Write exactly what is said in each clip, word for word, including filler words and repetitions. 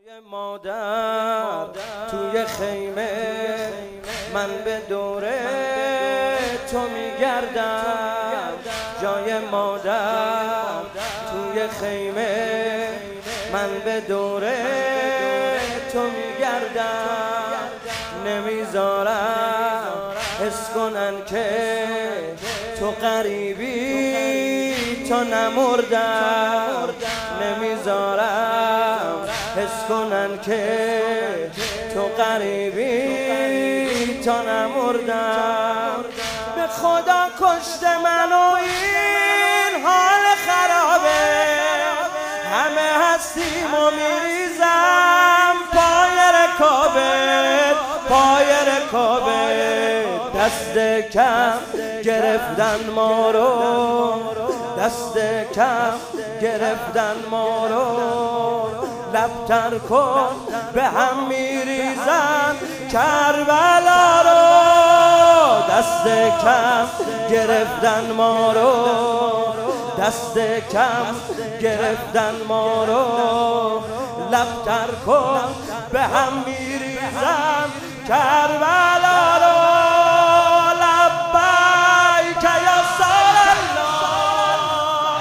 جای مادر توی خیمه من به دوره تو میگردم. جای مادر توی خیمه من به دوره تو میگردم. نمیذارم حس کنن که تو غریبی، تو نمردم. نمیذارم حس کنن که تو غریبی، تو نمردم. به خدا کشته منو این حال خرابه، همه هستیم و میریزم پای رکابت، پای رکابت. دست کم گرفتن ما رو، دست کم گرفتن ما رو. لبتر کن به هم میریزن کربلا رو. دست کم گرفتن ما رو، دست کم گرفتن ما رو. لبتر کن به هم میریزن کربلا رو. لبیک یا رسول الله،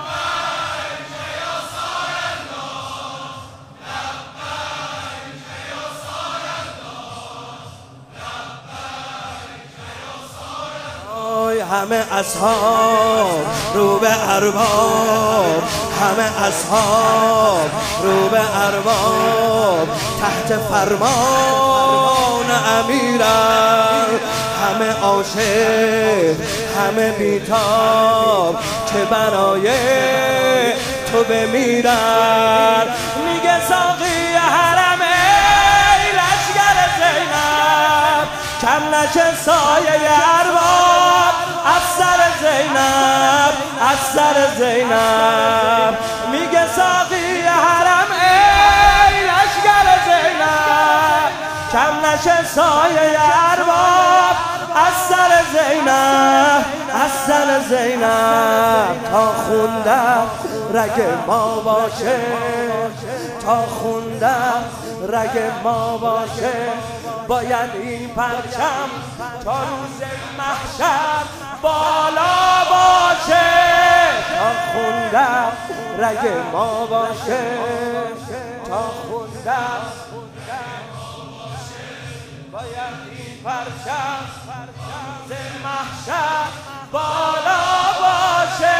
همه اصحاب رو به ارباب، همه اصحاب رو به ارباب. تحت فرمان امیرم، همه عاشق همه بیتاب که برای تو بمیرن. میگه ساقی حرم ای لشگر زینب، کم نشه سایه ارباب از سر زینب، از سر زینب. میگه ساقی حرم ای لشگر زینب، کم نشه سایه ارباب از سر زینب، از سر زینب. تا خوندم رگ ما باشه، تا خوندم رگ ما باشه. باید این پرچم تا روز محشر بالا باشه. تا خوندم رگ ما باشه، تا خوندم باید این پرچم روز محشر بالا باشه.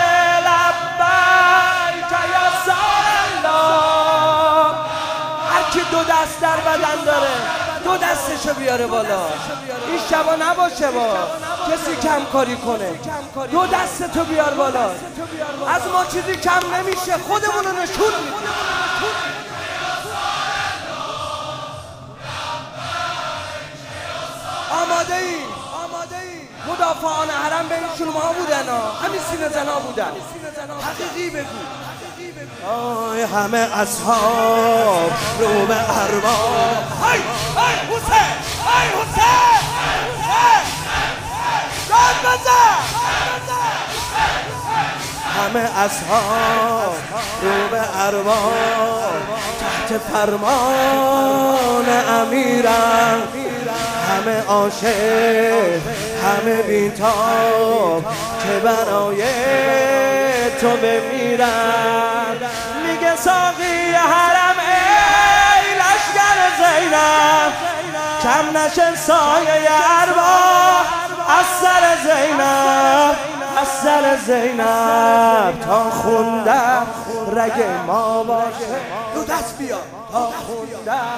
لبیک یا رسول الله. هر کی دو دست در بدن داره دو دستشو بیاره بالا. این شبا نباشه با کسی کم کاری کنه. دو دستتو بیار بالا. از ما چیزی کم نمیشه، خودمونو نشون میدیم. آماده ای؟ آماده ای؟ مدافعان حرم بینشون ما بودن ها، همین سینه زنا بودن. حقیقی بگو. آی همه اصحاب رو به ارباب. های های حسین، های حسین، جان بزن. همه اصحاب رو به ارباب، تحت فرمان امیرم. همه عاشق همه بیتاب که برای تو بمیرن. میگه ساقی حرم ای لشگر زینب، کم نشه سایه ارباب از سر زینب، از سر زینب. تا خوندم رگ ما باشه. دو دست بیا. تا خوندم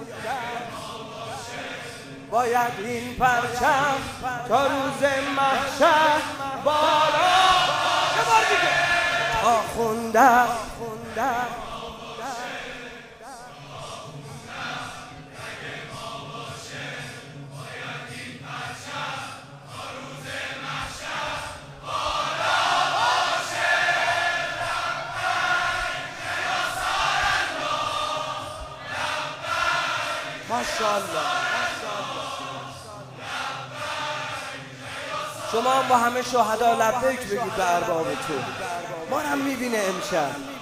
باید این پرچم تا روز محشر بالا. یه بار دیگه. تا خوندم خوندم ماشاءالله. شما با همه شهدا لبیک بگید به ارباب تو. ما هم میبینه امشب.